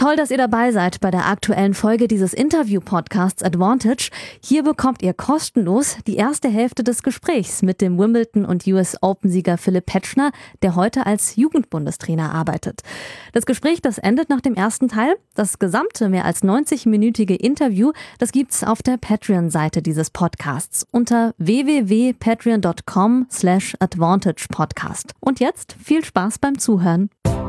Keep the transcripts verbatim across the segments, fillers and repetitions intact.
Toll, dass ihr dabei seid bei der aktuellen Folge dieses Interview-Podcasts Advantage. Hier bekommt ihr kostenlos die erste Hälfte des Gesprächs mit dem Wimbledon- und U S Open-Sieger Philipp Petschner, der heute als Jugendbundestrainer arbeitet. Das Gespräch, das endet nach dem ersten Teil. Das gesamte, mehr als neunzig-minütige Interview, das gibt's auf der Patreon-Seite dieses Podcasts unter w w w punkt patreon punkt com slash advantage podcast. Und jetzt viel Spaß beim Zuhören.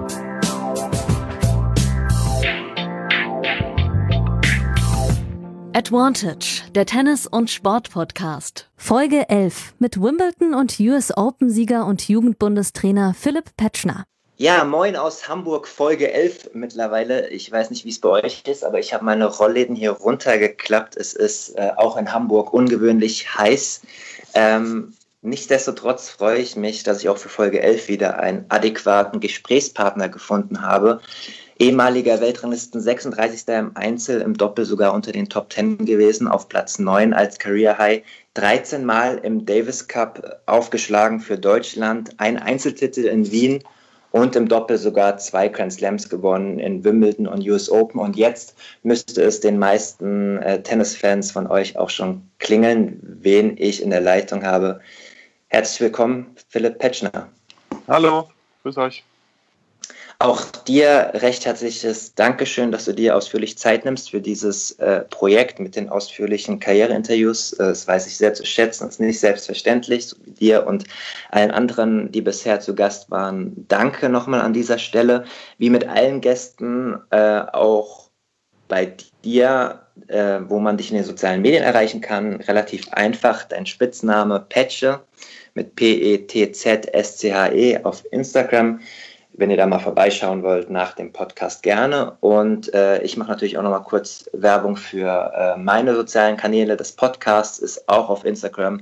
Advantage, der Tennis- und Sport-Podcast. Folge elf mit Wimbledon- und U S Open-Sieger und Jugendbundestrainer Philipp Petschner. Ja, moin aus Hamburg, Folge elf mittlerweile. Ich weiß nicht, wie es bei euch ist, aber ich habe meine Rollläden hier runtergeklappt. Es ist äh, auch in Hamburg ungewöhnlich heiß. Ähm, nichtsdestotrotz freue ich mich, dass ich auch für Folge elf wieder einen adäquaten Gesprächspartner gefunden habe. Ehemaliger Weltranglisten sechsunddreißigster im Einzel, im Doppel sogar unter den Top zehn gewesen, auf Platz neun als Career High, dreizehn Mal im Davis Cup aufgeschlagen für Deutschland, ein Einzeltitel in Wien und im Doppel sogar zwei Grand Slams gewonnen in Wimbledon und U S Open. Und jetzt müsste es den meisten äh, Tennisfans von euch auch schon klingeln, wen ich in der Leitung habe. Herzlich willkommen, Philipp Petschner. Hallo, grüß euch. Auch dir recht herzliches Dankeschön, dass du dir ausführlich Zeit nimmst für dieses äh, Projekt mit den ausführlichen Karriereinterviews. Äh, das weiß ich sehr zu schätzen. Das ist nicht selbstverständlich, so wie dir und allen anderen, die bisher zu Gast waren. Danke nochmal an dieser Stelle. Wie mit allen Gästen, äh, auch bei dir, äh, wo man dich in den sozialen Medien erreichen kann, relativ einfach. Dein Spitzname Petsche mit P E T Z S C H E auf Instagram. Wenn ihr da mal vorbeischauen wollt nach dem Podcast, gerne. Und äh, ich mache natürlich auch noch mal kurz Werbung für äh, meine sozialen Kanäle. Das Podcast ist auch auf Instagram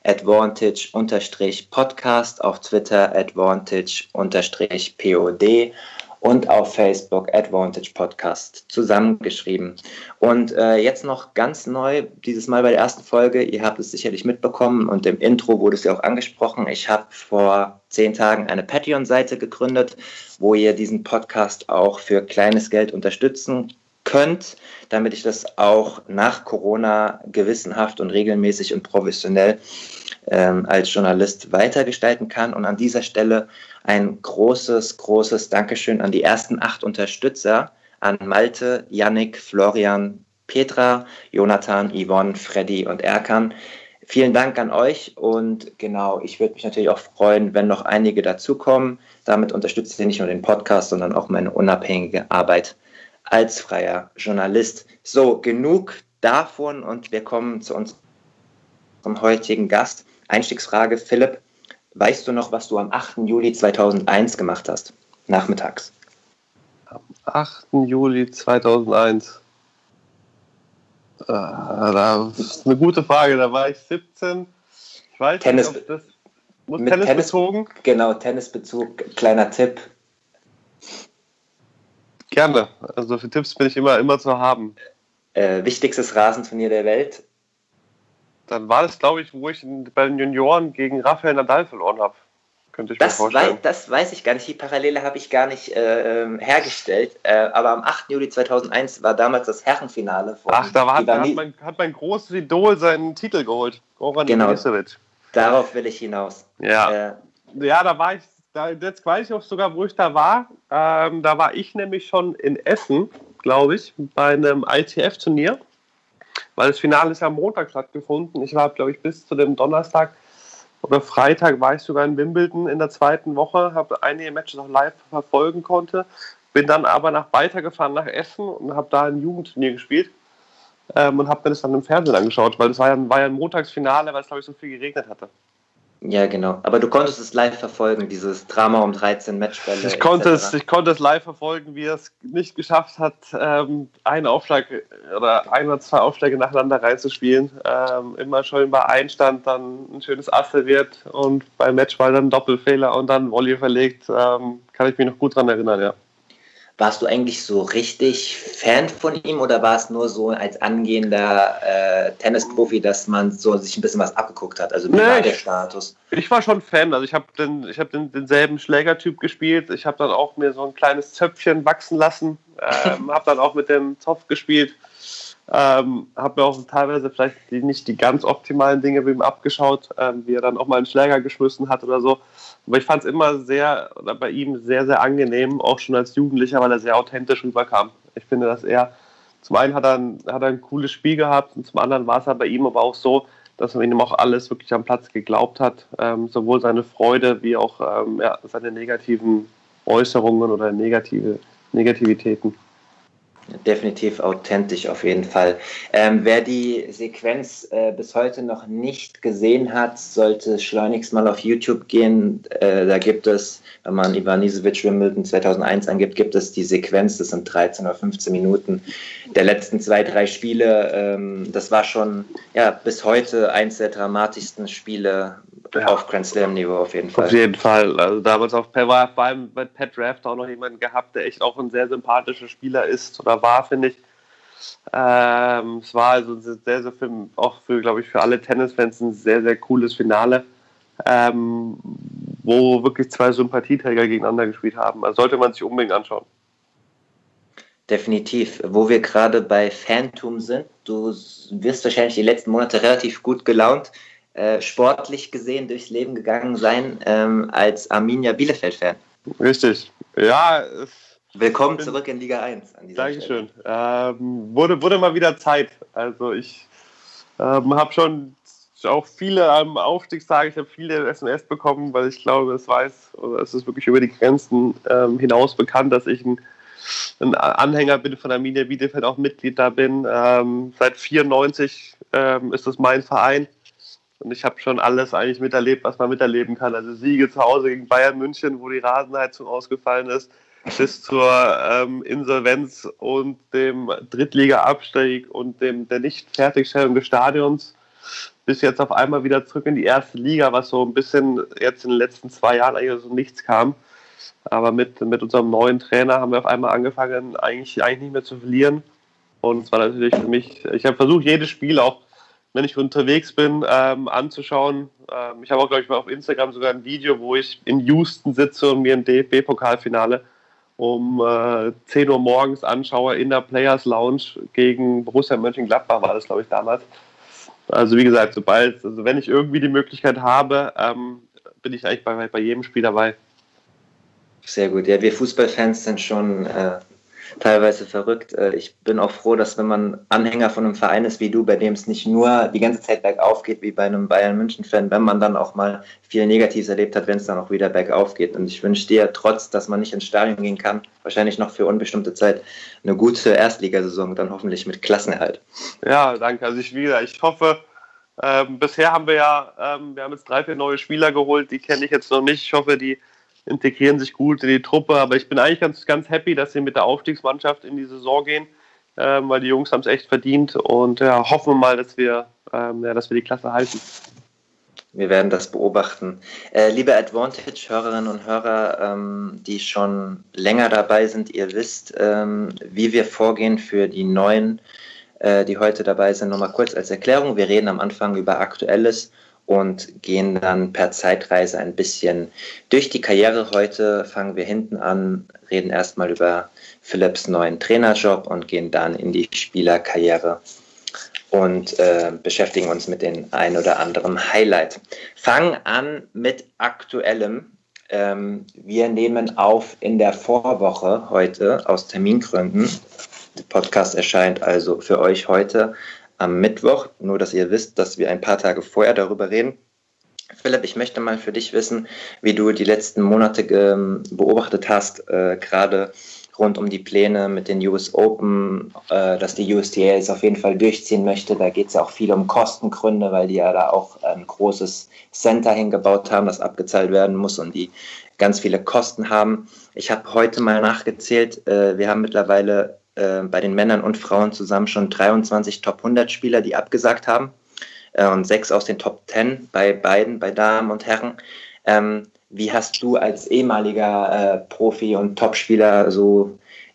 advantage-podcast, auf Twitter advantage-pod und auf Facebook Advantage Podcast zusammengeschrieben. Und äh, jetzt noch ganz neu, dieses Mal bei der ersten Folge, ihr habt es sicherlich mitbekommen und im Intro wurde es ja auch angesprochen, ich habe vor zehn Tagen eine Patreon-Seite gegründet, wo ihr diesen Podcast auch für kleines Geld unterstützen könnt, damit ich das auch nach Corona gewissenhaft und regelmäßig und professionell ähm, als Journalist weitergestalten kann. Und an dieser Stelle ein großes, großes Dankeschön an die ersten acht Unterstützer, an Malte, Yannick, Florian, Petra, Jonathan, Yvonne, Freddy und Erkan. Vielen Dank an euch und genau, ich würde mich natürlich auch freuen, wenn noch einige dazukommen. Damit unterstützt ihr nicht nur den Podcast, sondern auch meine unabhängige Arbeit als freier Journalist. So, genug davon und wir kommen zu unserem heutigen Gast. Einstiegsfrage, Philipp, weißt du noch, was du am achten Juli zweitausendeins gemacht hast? Nachmittags. Am achten Juli zweitausendeins. Äh, das ist eine gute Frage. Da war ich siebzehn. Ich weiß Tennis, nicht, ob das... Muss mit Tennis, Tennis bezogen? Genau, Tennisbezug. Kleiner Tipp. Gerne. Also für Tipps bin ich immer, immer zu haben. Äh, wichtigstes Rasenturnier der Welt? Dann war das, glaube ich, wo ich bei den Junioren gegen Rafael Nadal verloren habe. Könnte ich das mir vorstellen. Wei- das weiß ich gar nicht. Die Parallele habe ich gar nicht äh, hergestellt. Äh, aber am achten Juli zweitausendeins war damals das Herrenfinale. Von Ach, da, war, da hat, Ivani- mein, hat mein großes Idol seinen Titel geholt. Goran Genau. Ivanisevic. Darauf will ich hinaus. Ja. Äh, Ja, da war ich, da, jetzt weiß ich auch sogar, wo ich da war. Ähm, da war ich nämlich schon in Essen, glaube ich, bei einem I T F-Turnier, weil das Finale ist ja am Montag stattgefunden. Ich war, glaube ich, bis zu dem Donnerstag oder Freitag war ich sogar in Wimbledon in der zweiten Woche, habe einige Matches noch live verfolgen konnte, bin dann aber nach weitergefahren nach Essen und habe da ein Jugendturnier gespielt ähm, und habe mir das dann im Fernsehen angeschaut, weil das war ja, war ja ein Montagsfinale, weil es, glaube ich, so viel geregnet hatte. ja, genau. Aber du konntest es live verfolgen, dieses Drama um dreizehn Matchbälle. Ich konnte, et es, cetera. ich konnte es live verfolgen, wie er es nicht geschafft hat, ähm, einen Aufschlag oder ein oder zwei Aufschläge nacheinander reinzuspielen. Ähm, immer schön bei Einstand dann ein schönes Ass serviert und beim Matchball dann Doppelfehler und dann Volley verlegt. Ähm, kann ich mich noch gut dran erinnern, ja. warst du eigentlich so richtig Fan von ihm oder war es nur so als angehender äh, Tennisprofi, dass man so sich ein bisschen was abgeguckt hat? Also wie Nee, war der ich, Status? ich war schon Fan. Also ich habe den, ich hab den, denselben Schlägertyp gespielt. Ich habe dann auch mir so ein kleines Zöpfchen wachsen lassen. Ähm, habe dann auch mit dem Zopf gespielt. Ähm, habe mir auch teilweise vielleicht die, nicht die ganz optimalen Dinge bei ihm abgeschaut, ähm, wie er dann auch mal einen Schläger geschmissen hat oder so. Aber ich fand es immer sehr, oder bei ihm sehr, sehr angenehm, auch schon als Jugendlicher, weil er sehr authentisch rüberkam. Ich finde, dass er, zum einen hat er ein, hat er ein cooles Spiel gehabt und zum anderen war es halt bei ihm aber auch so, dass man ihm auch alles wirklich am Platz geglaubt hat. Ähm, sowohl seine Freude wie auch ähm, ja, seine negativen Äußerungen oder negative Negativitäten. Definitiv authentisch auf jeden Fall. Ähm, wer die Sequenz äh, bis heute noch nicht gesehen hat, sollte schleunigst mal auf YouTube gehen. Äh, da gibt es, wenn man Ivanisevic Wimbledon zweitausendeins angibt, gibt es die Sequenz, das sind dreizehn oder fünfzehn Minuten der letzten zwei, drei Spiele. Ähm, das war schon ja, bis heute eins der dramatischsten Spiele ja. auf Grand Slam Niveau auf jeden Fall. Auf jeden Fall. Also damals auch war beim bei Pat Draft auch noch jemanden gehabt, der echt auch ein sehr sympathischer Spieler ist oder war, finde ich. Ähm, es war also sehr, sehr für, auch für, glaube ich, für alle Tennisfans ein sehr, sehr cooles Finale, ähm, wo wirklich zwei Sympathieträger gegeneinander gespielt haben. Also sollte man sich unbedingt anschauen. Definitiv. Wo wir gerade bei Phantom sind, du wirst wahrscheinlich die letzten Monate relativ gut gelaunt, äh, sportlich gesehen durchs Leben gegangen sein, ähm, als Arminia Bielefeld-Fan. Richtig. Ja, es Willkommen bin, zurück in Liga eins. An dieser Dankeschön. Ähm, wurde, wurde mal wieder Zeit. Also ich ähm, habe schon auch viele am Aufstiegstage, ich habe viele S M S bekommen, weil ich glaube, es weiß, oder es ist wirklich über die Grenzen ähm, hinaus bekannt, dass ich ein, ein Anhänger bin von Arminia Bielefeld, auch Mitglied da bin. Ähm, seit vierundneunzig ähm, ist das mein Verein. Und ich habe schon alles eigentlich miterlebt, was man miterleben kann. Also Siege zu Hause gegen Bayern München, wo die Rasenheizung ausgefallen ist, bis zur ähm, Insolvenz und dem Drittliga-Abstieg und dem, der Nicht-Fertigstellung des Stadions, bis jetzt auf einmal wieder zurück in die erste Liga, was so ein bisschen jetzt in den letzten zwei Jahren eigentlich so nichts kam. Aber mit, mit unserem neuen Trainer haben wir auf einmal angefangen, eigentlich, eigentlich nicht mehr zu verlieren. Und es war natürlich für mich, ich habe versucht, jedes Spiel auch, wenn ich unterwegs bin, ähm, anzuschauen. Ähm, ich habe auch, glaube ich, mal auf Instagram sogar ein Video, wo ich in Houston sitze und mir ein D F B-Pokalfinale um äh, zehn Uhr morgens anschaue in der Players Lounge gegen Borussia Mönchengladbach, war das, glaube ich, damals. Also wie gesagt, sobald, also wenn ich irgendwie die Möglichkeit habe, ähm, bin ich eigentlich bei, bei jedem Spiel dabei. Sehr gut. Ja, wir Fußballfans sind schon äh, teilweise verrückt. Äh, ich bin auch froh, dass wenn man Anhänger von einem Verein ist wie du, bei dem es nicht nur die ganze Zeit bergauf geht, wie bei einem Bayern-München-Fan, wenn man dann auch mal viel Negatives erlebt hat, wenn es dann auch wieder bergauf geht. Und ich wünsche dir, trotz, dass man nicht ins Stadion gehen kann, wahrscheinlich noch für unbestimmte Zeit, eine gute Erstligasaison, dann hoffentlich mit Klassenerhalt. Ja, danke. Also ich, wie gesagt, ich hoffe, ähm, bisher haben wir ja, ähm, wir haben jetzt drei, vier neue Spieler geholt, die kenne ich jetzt noch nicht. Ich hoffe, die integrieren sich gut in die Truppe, aber ich bin eigentlich ganz, ganz happy, dass sie mit der Aufstiegsmannschaft in die Saison gehen, ähm, weil die Jungs haben es echt verdient und ja, hoffen wir mal, dass wir, ähm, ja, dass wir die Klasse halten. Wir werden das beobachten. Äh, liebe Advantage-Hörerinnen und Hörer, ähm, die schon länger dabei sind, ihr wisst, ähm, wie wir vorgehen für die Neuen, äh, die heute dabei sind. Nochmal kurz als Erklärung. Wir reden am Anfang über Aktuelles und gehen dann per Zeitreise ein bisschen durch die Karriere. Heute fangen wir hinten an, reden erstmal über Philipps neuen Trainerjob und gehen dann in die Spielerkarriere und äh, beschäftigen uns mit den ein oder anderen Highlight. Fangen an mit Aktuellem. Ähm, wir nehmen auf in der Vorwoche heute aus Termingründen. Der Podcast erscheint also für euch heute am Mittwoch, nur dass ihr wisst, dass wir ein paar Tage vorher darüber reden. Philipp, ich möchte mal für dich wissen, wie du die letzten Monate ähm, beobachtet hast, äh, gerade rund um die Pläne mit den U S Open, äh, dass die U S T A es auf jeden Fall durchziehen möchte. Da geht es ja auch viel um Kostengründe, weil die ja da auch ein großes Center hingebaut haben, das abgezahlt werden muss und die ganz viele Kosten haben. Ich habe heute mal nachgezählt, äh, wir haben mittlerweile äh, bei den Männern und Frauen zusammen schon dreiundzwanzig Top hundert Spieler, die abgesagt haben äh, und sechs aus den Top zehn bei beiden, bei Damen und Herren. Ähm, Wie hast du als ehemaliger äh, Profi und Topspieler so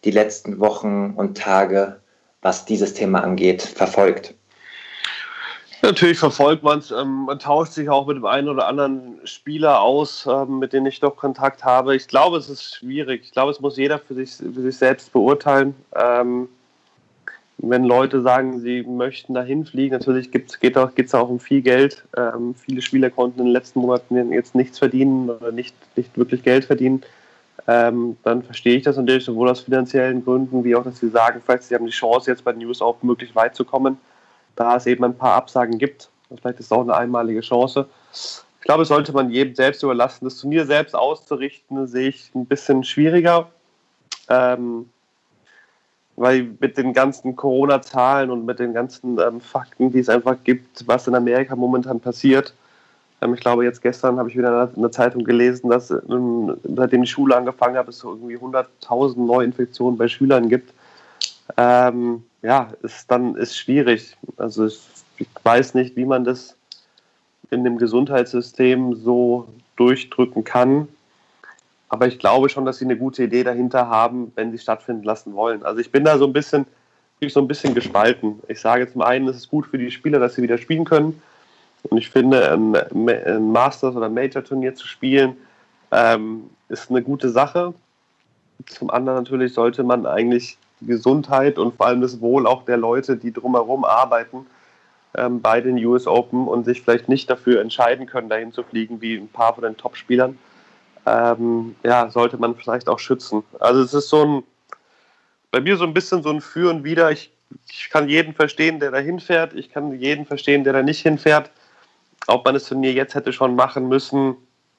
die letzten Wochen und Tage, was dieses Thema angeht, verfolgt? Natürlich verfolgt man es. Ähm, man tauscht sich auch mit dem einen oder anderen Spieler aus, ähm, mit denen ich doch Kontakt habe. Ich glaube, es ist schwierig. Ich glaube, es muss jeder für sich, für sich selbst beurteilen. Ähm, wenn Leute sagen, sie möchten dahin fliegen, natürlich gibt's, geht es geht's auch um viel Geld. Ähm, viele Spieler konnten in den letzten Monaten jetzt nichts verdienen oder nicht, nicht wirklich Geld verdienen. Ähm, dann verstehe ich das natürlich sowohl aus finanziellen Gründen, wie auch, dass sie sagen, vielleicht sie haben die Chance, jetzt bei den U S Open möglichst weit zu kommen, da es eben ein paar Absagen gibt. Vielleicht ist es auch eine einmalige Chance. Ich glaube, es sollte man jedem selbst überlassen. Das Turnier selbst auszurichten, sehe ich ein bisschen schwieriger, ähm, weil mit den ganzen Corona-Zahlen und mit den ganzen ähm, Fakten, die es einfach gibt, was in Amerika momentan passiert. Ähm, ich glaube, jetzt gestern habe ich wieder in der Zeitung gelesen, dass ähm, seitdem die Schule angefangen hat, es so irgendwie hunderttausend Neuinfektionen bei Schülern gibt. Ähm, ja, ist dann ist schwierig. Also ich, ich weiß nicht, wie man das in dem Gesundheitssystem so durchdrücken kann. Aber ich glaube schon, dass sie eine gute Idee dahinter haben, wenn sie stattfinden lassen wollen. Also ich bin da so ein bisschen, so ein bisschen gespalten. Ich sage zum einen, es ist gut für die Spieler, dass sie wieder spielen können. Und ich finde, ein, ein Masters- oder Major-Turnier zu spielen, ähm, ist eine gute Sache. Zum anderen natürlich sollte man eigentlich die Gesundheit und vor allem das Wohl auch der Leute, die drumherum arbeiten, ähm, bei den U S Open und sich vielleicht nicht dafür entscheiden können, dahin zu fliegen, wie ein paar von den Top-Spielern, ähm, ja, sollte man vielleicht auch schützen. Also es ist so ein, bei mir so ein bisschen so ein Für und Wider. Ich, ich kann jeden verstehen, der da hinfährt. Ich kann jeden verstehen, der da nicht hinfährt. Ob man das Turnier jetzt hätte schon machen müssen,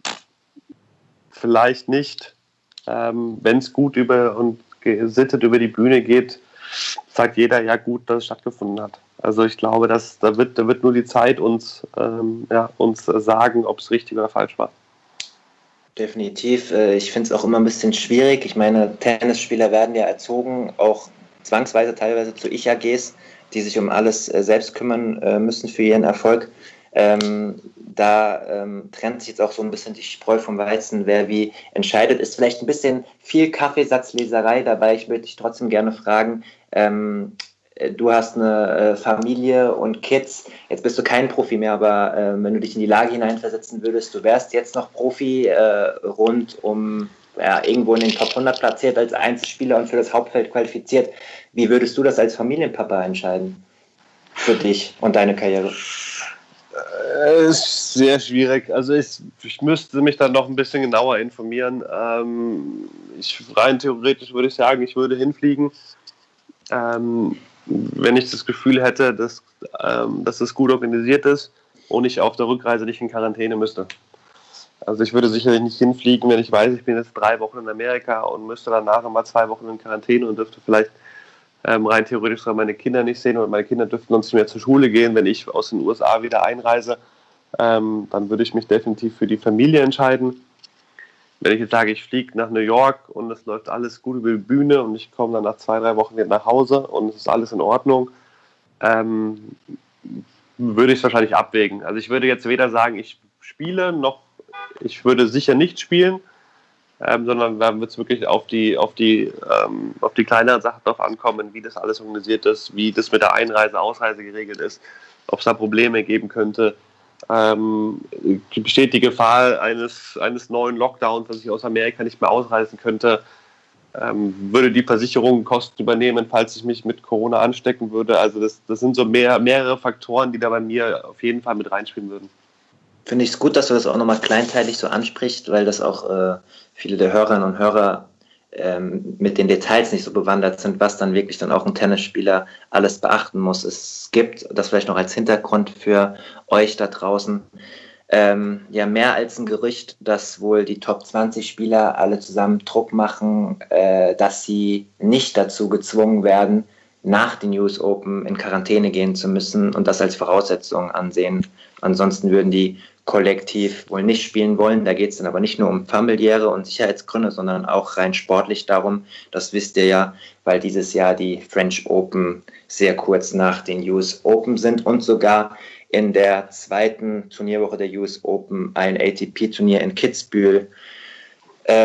vielleicht nicht. Ähm, wenn es gut über und gesittet über die Bühne geht, sagt jeder, ja gut, dass es stattgefunden hat. Also ich glaube, dass, da, wird, da wird nur die Zeit uns, ähm, ja, uns sagen, ob es richtig oder falsch war. Definitiv. Ich finde es auch immer ein bisschen schwierig. Ich meine, Tennisspieler werden ja erzogen, auch zwangsweise teilweise zu Ich-A Gs, die sich um alles selbst kümmern müssen für ihren Erfolg. Ähm, da ähm, trennt sich jetzt auch so ein bisschen die Spreu vom Weizen, wer wie entscheidet. Ist vielleicht ein bisschen viel Kaffeesatzleserei dabei. Ich würde dich trotzdem gerne fragen, ähm, du hast eine äh, Familie und Kids. Jetzt bist du kein Profi mehr, aber äh, wenn du dich in die Lage hineinversetzen würdest, du wärst jetzt noch Profi, äh, rund um ja, irgendwo in den Top hundert platziert als Einzelspieler und für das Hauptfeld qualifiziert. Wie würdest du das als Familienpapa entscheiden? Für dich und deine Karriere? Es ist sehr schwierig. Also ich, ich müsste mich dann noch ein bisschen genauer informieren. Ähm, ich, rein theoretisch würde ich sagen, ich würde hinfliegen, ähm, wenn ich das Gefühl hätte, dass, ähm, dass es gut organisiert ist und ich auf der Rückreise nicht in Quarantäne müsste. Also ich würde sicherlich nicht hinfliegen, wenn ich weiß, ich bin jetzt drei Wochen in Amerika und müsste danach nochmal zwei Wochen in Quarantäne und dürfte vielleicht Ähm, rein theoretisch sogar meine Kinder nicht sehen und meine Kinder dürften sonst nicht mehr zur Schule gehen, wenn ich aus den U S A wieder einreise. Ähm, dann würde ich mich definitiv für die Familie entscheiden. Wenn ich jetzt sage, ich fliege nach New York und es läuft alles gut über die Bühne und ich komme dann nach zwei, drei Wochen wieder nach Hause und es ist alles in Ordnung, ähm, würde ich es wahrscheinlich abwägen. Also ich würde jetzt weder sagen, ich spiele, noch ich würde sicher nicht spielen. Ähm, sondern da wird es wirklich auf die, auf die, ähm, auf die kleineren Sachen drauf ankommen, wie das alles organisiert ist, wie das mit der Einreise, Ausreise geregelt ist, ob es da Probleme geben könnte. Ähm, besteht die Gefahr eines, eines neuen Lockdowns, dass ich aus Amerika nicht mehr ausreisen könnte? Ähm, würde die Versicherung Kosten übernehmen, falls ich mich mit Corona anstecken würde? Also das, das sind so mehr, mehrere Faktoren, die da bei mir auf jeden Fall mit reinspielen würden. Finde ich es gut, dass du das auch nochmal kleinteilig so ansprichst, weil das auch äh, viele der Hörerinnen und Hörer ähm, mit den Details nicht so bewandert sind, was dann wirklich dann auch ein Tennisspieler alles beachten muss. Es gibt, das vielleicht noch als Hintergrund für euch da draußen, ähm, ja mehr als ein Gerücht, dass wohl die Top zwanzig Spieler alle zusammen Druck machen, äh, dass sie nicht dazu gezwungen werden, nach den U S Open in Quarantäne gehen zu müssen und das als Voraussetzung ansehen. Ansonsten würden die kollektiv wohl nicht spielen wollen. Da geht es dann aber nicht nur um familiäre und Sicherheitsgründe, sondern auch rein sportlich darum. Das wisst ihr ja, weil dieses Jahr die French Open sehr kurz nach den U S Open sind und sogar in der zweiten Turnierwoche der U S Open ein A T P-Turnier in Kitzbühel ähm,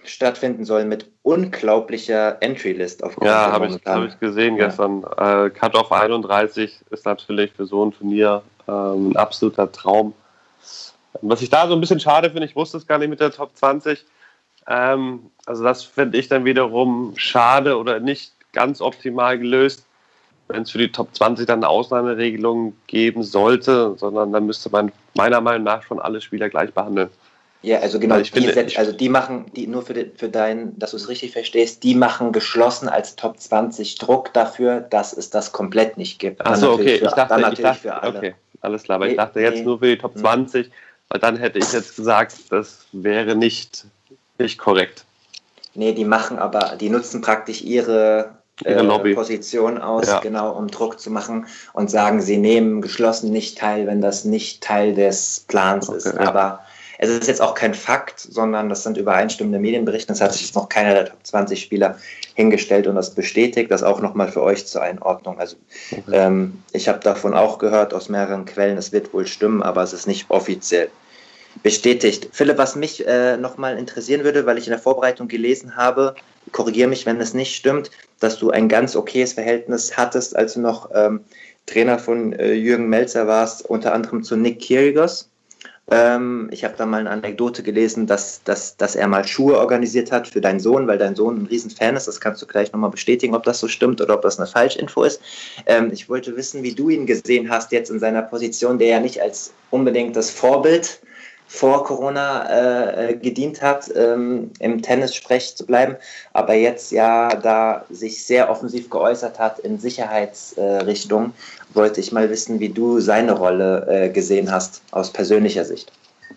stattfinden soll mit unglaublicher Entry-List auf Ja, habe ich, hab ich gesehen ja. gestern. Äh, Cut-Off einunddreißig ist natürlich für so ein Turnier ähm, ein absoluter Traum. Was ich da so ein bisschen schade finde, ich wusste es gar nicht mit der Top zwanzig. Ähm, also das finde ich dann wiederum schade oder nicht ganz optimal gelöst, wenn es für die Top zwanzig dann eine Ausnahmeregelung geben sollte, sondern dann müsste man meiner Meinung nach schon alle Spieler gleich behandeln. Ja, also genau, ich die finde, jetzt, also die machen, die nur für, die, für dein, dass du es richtig verstehst, die machen geschlossen als Top zwanzig Druck dafür, dass es das komplett nicht gibt. Achso, okay, für, ich dachte, dann ich natürlich dachte für alle. okay, alles klar, aber Nee, ich dachte jetzt nee. nur für die Top zwanzig, weil dann hätte ich jetzt gesagt, das wäre nicht, nicht korrekt. Nee, die machen aber, die nutzen praktisch ihre, Ihre äh, Position aus, Ja. genau, um Druck zu machen und sagen, sie nehmen geschlossen nicht teil, wenn das nicht Teil des Plans Okay, ist. ja. Aber es ist jetzt auch kein Fakt, sondern das sind übereinstimmende Medienberichte. Das hat sich jetzt noch keiner der Top zwanzig Spieler hingestellt und das bestätigt. Das auch nochmal für euch zur Einordnung. Also Okay. ähm, ich habe davon auch gehört aus mehreren Quellen, es wird wohl stimmen, aber es ist nicht offiziell bestätigt. Philipp, was mich äh, nochmal interessieren würde, weil ich in der Vorbereitung gelesen habe, korrigiere mich, wenn es nicht stimmt, dass du ein ganz okayes Verhältnis hattest, als du noch ähm, Trainer von äh, Jürgen Melzer warst, unter anderem zu Nick Kyrgios. Ähm, ich habe da mal eine Anekdote gelesen, dass, dass, dass er mal Schuhe organisiert hat für deinen Sohn, weil dein Sohn ein Riesenfan ist. Das kannst du gleich nochmal bestätigen, ob das so stimmt oder ob das eine Falschinfo ist. Ähm, ich wollte wissen, wie du ihn gesehen hast jetzt in seiner Position, der ja nicht als unbedingt das Vorbild vor Corona äh, gedient hat, ähm, im Tennis-Sprech zu bleiben, aber jetzt ja da sich sehr offensiv geäußert hat in Sicherheitsrichtung, äh, wollte ich mal wissen, wie du seine Rolle äh, gesehen hast, aus persönlicher Sicht.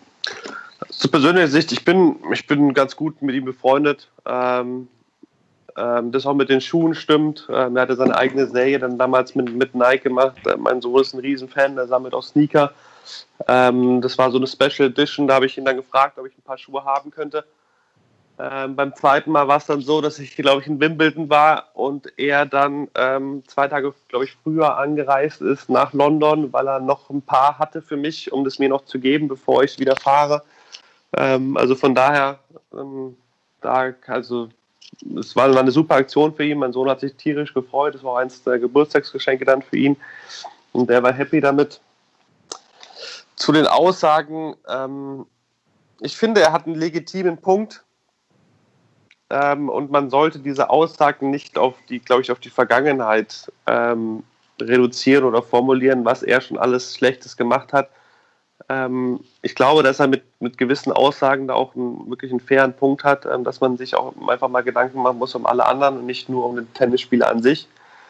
Aus persönlicher Sicht, ich bin, ich bin ganz gut mit ihm befreundet. Ähm, ähm, das auch mit den Schuhen stimmt. Ähm, er hatte seine eigene Serie dann damals mit, mit Nike gemacht. Äh, mein Sohn ist ein Riesenfan, der sammelt auch Sneaker. Ähm, das war so eine Special Edition, da habe ich ihn dann gefragt, ob ich ein paar Schuhe haben könnte. Ähm, beim zweiten Mal war es dann so, dass ich, glaube ich, in Wimbledon war und er dann ähm, zwei Tage, glaube ich, früher angereist ist nach London, weil er noch ein paar hatte für mich, um das mir noch zu geben, bevor ich wieder fahre. Ähm, also von daher, ähm, da, also es war eine super Aktion für ihn. Mein Sohn hat sich tierisch gefreut. Es war auch eins der Geburtstagsgeschenke dann für ihn und der war happy damit. Zu den Aussagen, ähm, ich finde, er hat einen legitimen Punkt ähm, und man sollte diese Aussagen nicht auf die, glaube ich, auf die Vergangenheit ähm, reduzieren oder formulieren, was er schon alles Schlechtes gemacht hat. Ähm, ich glaube, dass er mit, mit gewissen Aussagen da auch einen, wirklich einen fairen Punkt hat, ähm, dass man sich auch einfach mal Gedanken machen muss um alle anderen und nicht nur um den Tennisspieler an sich.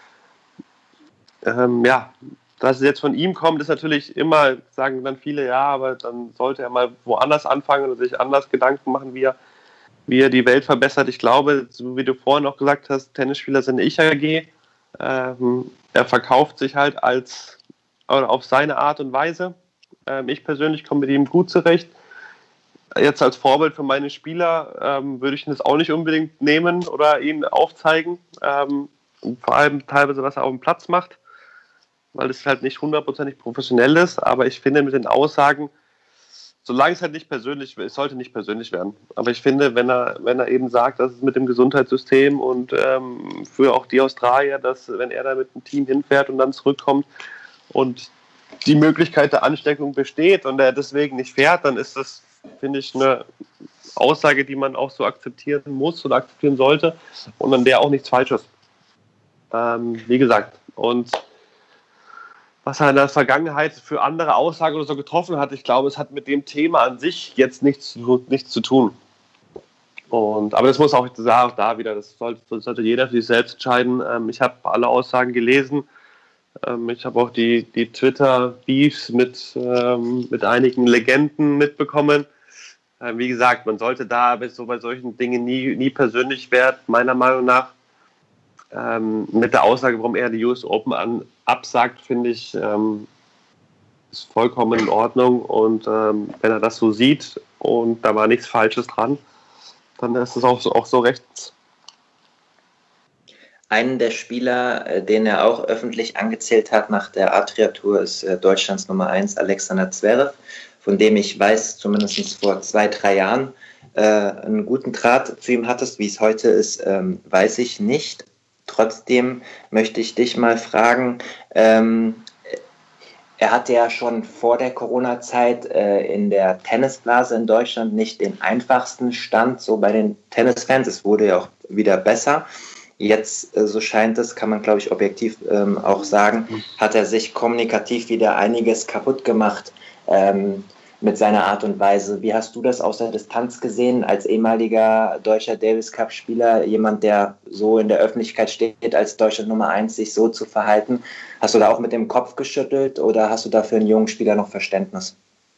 Ähm, ja, dass es jetzt von ihm kommt, ist natürlich immer, sagen dann viele, ja, aber dann sollte er mal woanders anfangen und sich anders Gedanken machen, wie er, wie er die Welt verbessert. Ich glaube, so wie du vorhin auch gesagt hast, Tennisspieler sind Ich-A G. Ähm, er verkauft sich halt als auf seine Art und Weise. Ähm, ich persönlich komme mit ihm gut zurecht. Jetzt als Vorbild für meine Spieler ähm, würde ich ihn das auch nicht unbedingt nehmen oder ihn aufzeigen. Ähm, vor allem teilweise, was er auf dem Platz macht, weil es halt nicht hundertprozentig professionell ist, aber ich finde mit den Aussagen, solange es halt nicht persönlich wird, es sollte nicht persönlich werden, aber ich finde, wenn er, wenn er eben sagt, dass es mit dem Gesundheitssystem und ähm, für auch die Australier, dass wenn er da mit einem Team hinfährt und dann zurückkommt und die Möglichkeit der Ansteckung besteht und er deswegen nicht fährt, dann ist das, finde ich, eine Aussage, die man auch so akzeptieren muss oder akzeptieren sollte und an der auch nichts Falsches. Ähm, wie gesagt, und was er in der Vergangenheit für andere Aussagen oder so getroffen hat, ich glaube, es hat mit dem Thema an sich jetzt nichts, nichts zu tun. Und, aber das muss auch da, auch da wieder, das sollte, das sollte jeder für sich selbst entscheiden. Ähm, ich habe alle Aussagen gelesen. Ähm, ich habe auch die, die Twitter-Beefs mit, ähm, mit einigen Legenden mitbekommen. Ähm, wie gesagt, man sollte da so bei solchen Dingen nie, nie persönlich werden, meiner Meinung nach. Ähm, mit der Aussage, warum er die U S Open an, absagt, finde ich, ähm, ist vollkommen in Ordnung. Und ähm, wenn er das so sieht und da war nichts Falsches dran, dann ist es auch so, auch so rechts. Einen der Spieler, den er auch öffentlich angezählt hat nach der Adria-Tour, ist Deutschlands Nummer eins, Alexander Zverev, von dem ich weiß, zumindest vor zwei, drei Jahren, äh, einen guten Draht zu ihm hattest. Wie es heute ist, ähm, weiß ich nicht. Trotzdem möchte ich dich mal fragen, ähm, er hatte ja schon vor der Corona-Zeit äh, in der Tennisblase in Deutschland nicht den einfachsten Stand so bei den Tennisfans. Es wurde ja auch wieder besser. Jetzt, äh, so scheint es, kann man glaube ich objektiv ähm, auch sagen, hat er sich kommunikativ wieder einiges kaputt gemacht ähm, mit seiner Art und Weise. Wie hast du das aus der Distanz gesehen als ehemaliger deutscher Davis-Cup-Spieler, jemand, der so in der Öffentlichkeit steht, als Deutschland Nummer eins, sich so zu verhalten? Hast du da auch mit dem Kopf geschüttelt oder hast du da für einen jungen Spieler noch Verständnis?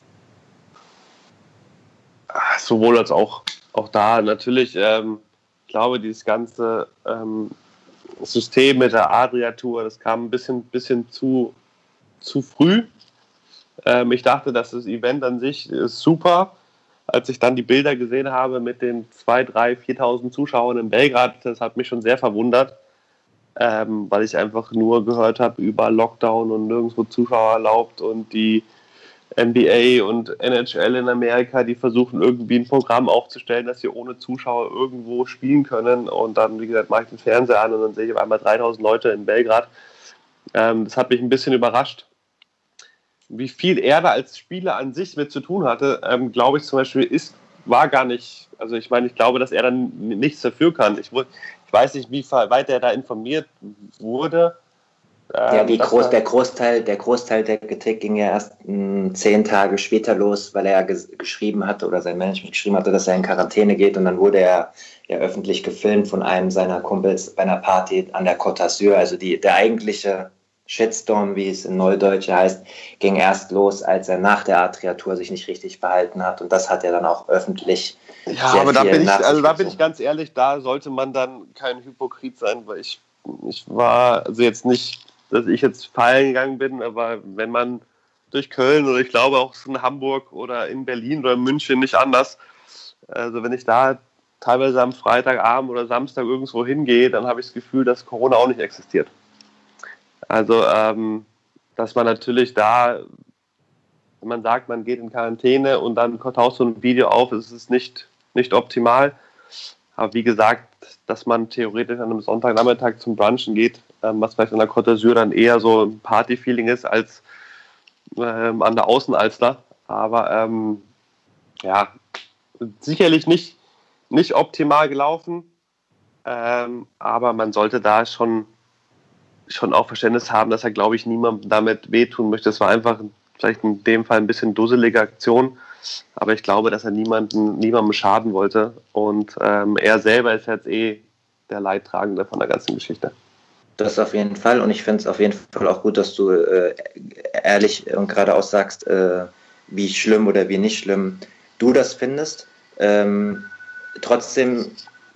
Sowohl als auch, auch da. Natürlich, ähm, ich glaube, dieses ganze ähm, System mit der Adria-Tour, das kam ein bisschen, bisschen zu, zu früh. Ähm, ich dachte, dass das Event an sich ist super. Als ich dann die Bilder gesehen habe mit den zweitausend, dreitausend, viertausend Zuschauern in Belgrad, das hat mich schon sehr verwundert, ähm, weil ich einfach nur gehört habe über Lockdown und nirgendwo Zuschauer erlaubt und die N B A und N H L in Amerika, die versuchen irgendwie ein Programm aufzustellen, dass sie ohne Zuschauer irgendwo spielen können, und dann, wie gesagt, mache ich den Fernseher an und dann sehe ich auf einmal dreitausend Leute in Belgrad. Ähm, das hat mich ein bisschen überrascht. Wie viel er da als Spieler an sich mit zu tun hatte, ähm, glaube ich zum Beispiel, ist, war gar nicht, also ich meine, ich glaube, dass er dann nichts dafür kann. Ich, ich weiß nicht, wie weit er da informiert wurde. Ähm, ja, die Groß, der, Großteil, der Großteil der Kritik ging ja erst mh, zehn Tage später los, weil er ja ges- geschrieben hatte oder sein Management geschrieben hatte, dass er in Quarantäne geht, und dann wurde er ja öffentlich gefilmt von einem seiner Kumpels bei einer Party an der Côte d'Azur. Also die, der eigentliche Shitstorm, wie es in Neudeutsch heißt, ging erst los, als er nach der Adria-Tour sich nicht richtig verhalten hat, und das hat er dann auch öffentlich ja, sehr aber da viel bin ich, nach sich also da gezogen. bin ich ganz ehrlich, da sollte man dann kein Hypokrit sein, weil ich, ich war also jetzt nicht, dass ich jetzt feiern gegangen bin, aber wenn man durch Köln oder ich glaube auch in Hamburg oder in Berlin oder in München nicht anders, also wenn ich da teilweise am Freitagabend oder Samstag irgendwo hingehe, dann habe ich das Gefühl, dass Corona auch nicht existiert. Also, ähm, dass man natürlich da, wenn man sagt, man geht in Quarantäne und dann taucht so ein Video auf, ist es nicht, nicht optimal. Aber wie gesagt, dass man theoretisch an einem Sonntagnachmittag zum Brunchen geht, ähm, was vielleicht an der Côte d'Azur dann eher so ein Party-Feeling ist als ähm, an der Außenalster. Aber ähm, ja, sicherlich nicht, nicht optimal gelaufen. Ähm, aber man sollte da schon schon auch Verständnis haben, dass er, glaube ich, niemandem damit wehtun möchte. Es war einfach vielleicht in dem Fall ein bisschen dusselige Aktion, aber ich glaube, dass er niemanden, niemandem schaden wollte, und ähm, er selber ist jetzt eh der Leidtragende von der ganzen Geschichte. Das auf jeden Fall, und ich finde es auf jeden Fall auch gut, dass du äh, ehrlich und geradeaus sagst, äh, wie schlimm oder wie nicht schlimm du das findest. Ähm, trotzdem,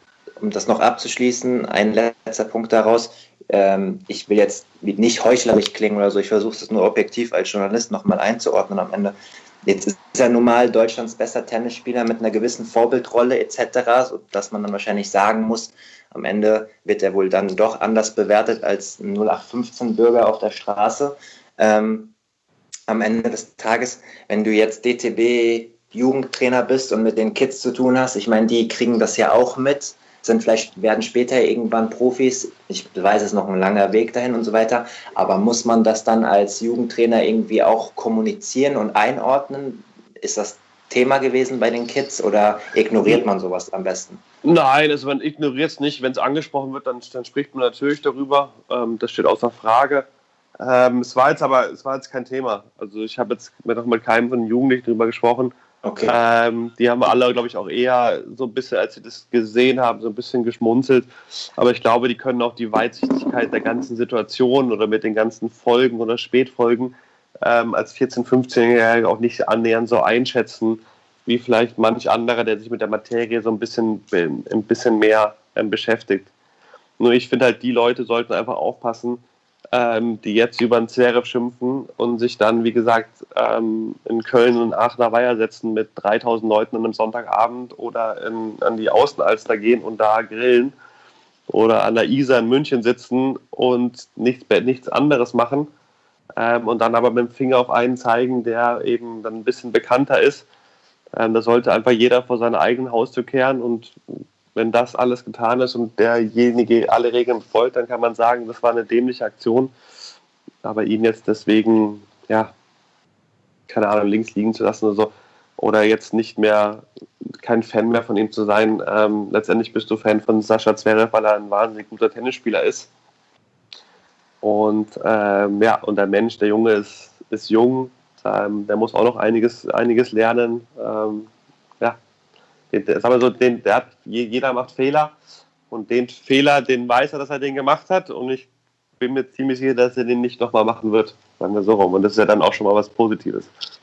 um das noch abzuschließen, ein letzter Punkt daraus. Ähm, ich will jetzt nicht heuchlerisch klingen oder so, ich versuche es nur objektiv als Journalist nochmal einzuordnen am Ende. Jetzt ist er nun mal Deutschlands bester Tennisspieler mit einer gewissen Vorbildrolle et cetera, sodass man dann wahrscheinlich sagen muss, am Ende wird er wohl dann doch anders bewertet als ein null acht fünfzehn Bürger auf der Straße. Ähm, am Ende des Tages, wenn du jetzt D T B-Jugendtrainer bist und mit den Kids zu tun hast, ich meine, die kriegen das ja auch mit, sind vielleicht, werden später irgendwann Profis. Ich weiß, es ist noch ein langer Weg dahin und so weiter. Aber muss man das dann als Jugendtrainer irgendwie auch kommunizieren und einordnen? Ist das Thema gewesen bei den Kids oder ignoriert man sowas am besten? Nein, also man ignoriert es nicht. Wenn es angesprochen wird, dann, dann spricht man natürlich darüber. Ähm, das steht außer Frage. Ähm, es war jetzt aber es war jetzt kein Thema. Also ich habe jetzt noch mit keinem von den Jugendlichen darüber gesprochen. Okay. Ähm, die haben alle, glaube ich, auch eher so ein bisschen, als sie das gesehen haben, so ein bisschen geschmunzelt. Aber ich glaube, die können auch die Weitsichtigkeit der ganzen Situation oder mit den ganzen Folgen oder Spätfolgen ähm, als vierzehn-, fünfzehnjährige auch nicht annähernd so einschätzen, wie vielleicht manch anderer, der sich mit der Materie so ein bisschen, ein bisschen mehr ähm, beschäftigt. Nur ich finde halt, die Leute sollten einfach aufpassen, ähm, die jetzt über den Zverev schimpfen und sich dann, wie gesagt, ähm, in Köln und Aachener Weiher setzen mit dreitausend Leuten an einem Sonntagabend oder in, an die Außenalster gehen und da grillen oder an der Isar in München sitzen und nichts, nichts anderes machen, ähm, und dann aber mit dem Finger auf einen zeigen, der eben dann ein bisschen bekannter ist. Ähm, da sollte einfach jeder vor seiner eigenen Haustür kehren, und wenn das alles getan ist und derjenige alle Regeln befolgt, dann kann man sagen, das war eine dämliche Aktion. Aber ihn jetzt deswegen, ja, keine Ahnung, links liegen zu lassen oder so, oder jetzt nicht mehr, kein Fan mehr von ihm zu sein. Ähm, letztendlich bist du Fan von Sascha Zverev, weil er ein wahnsinnig guter Tennisspieler ist. Und ähm, ja, und der Mensch, der Junge ist, ist jung, ähm, der muss auch noch einiges, einiges lernen. Ähm, ja, den, der, sagen wir so, den, der hat, jeder macht Fehler, und den Fehler, den weiß er, dass er den gemacht hat, und ich bin mir ziemlich sicher, dass er den nicht nochmal machen wird, sagen wir so rum, und das ist ja dann auch schon mal was Positives.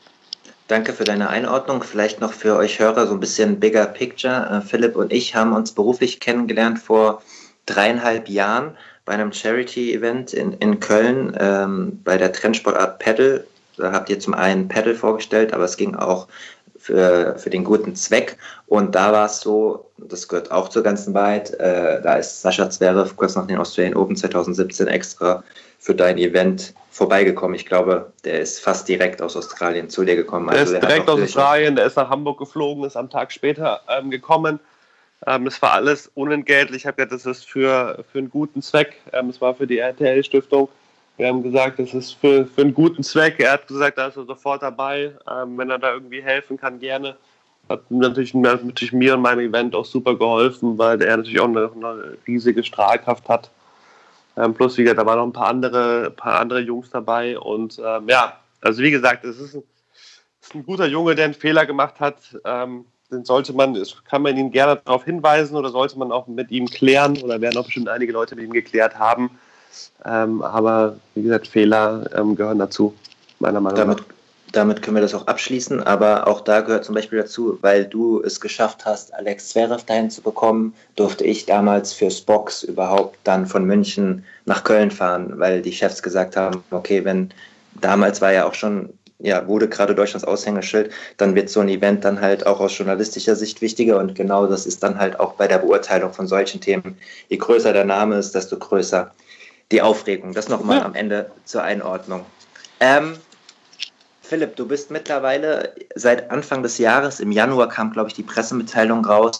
Danke für deine Einordnung. Vielleicht noch für euch Hörer so ein bisschen bigger picture. Philipp und ich haben uns beruflich kennengelernt vor dreieinhalb Jahren bei einem Charity-Event in, in Köln, ähm, bei der Trendsportart Paddle. Da habt ihr zum einen Paddle vorgestellt, aber es ging auch für, für den guten Zweck. Und da war es so, das gehört auch zur ganzen Wahrheit, äh, da ist Sascha Zverev kurz nach den Australian Open zwanzig siebzehn extra für dein Event vorbeigekommen. Ich glaube, der ist fast direkt aus Australien zu dir gekommen. Der also ist der direkt aus Australien, der ist nach Hamburg geflogen, ist am Tag später ähm, gekommen. Ähm, das war alles unentgeltlich. Ich habe gesagt, das ist für, für einen guten Zweck. Ähm, das war für die R T L-Stiftung. Wir haben gesagt, das ist für, für einen guten Zweck. Er hat gesagt, da ist er sofort dabei. Ähm, wenn er da irgendwie helfen kann, gerne. Hat natürlich, natürlich mir und meinem Event auch super geholfen, weil er natürlich auch eine, eine riesige Strahlkraft hat. Ähm, plus, wie gesagt, da waren noch ein paar andere, paar andere Jungs dabei. Und ähm, ja, also wie gesagt, es ist ein, es ist ein guter Junge, der einen Fehler gemacht hat. Ähm, den sollte man, kann man ihn gerne darauf hinweisen, oder sollte man auch mit ihm klären, oder werden auch bestimmt einige Leute mit ihm geklärt haben. Ähm, aber wie gesagt, Fehler ähm, gehören dazu, meiner Meinung damit, nach. Damit können wir das auch abschließen, aber auch da gehört zum Beispiel dazu, weil du es geschafft hast, Alex Zverev dahin zu bekommen, durfte ich damals fürs Box überhaupt dann von München nach Köln fahren, weil die Chefs gesagt haben, okay, wenn damals war ja auch schon, ja, wurde gerade Deutschlands Aushängeschild, dann wird so ein Event dann halt auch aus journalistischer Sicht wichtiger, und genau das ist dann halt auch bei der Beurteilung von solchen Themen. Je größer der Name ist, desto größer die Aufregung. Das nochmal ja. Am Ende zur Einordnung. Ähm, Philipp, du bist mittlerweile seit Anfang des Jahres, im Januar kam, glaube ich, die Pressemitteilung raus,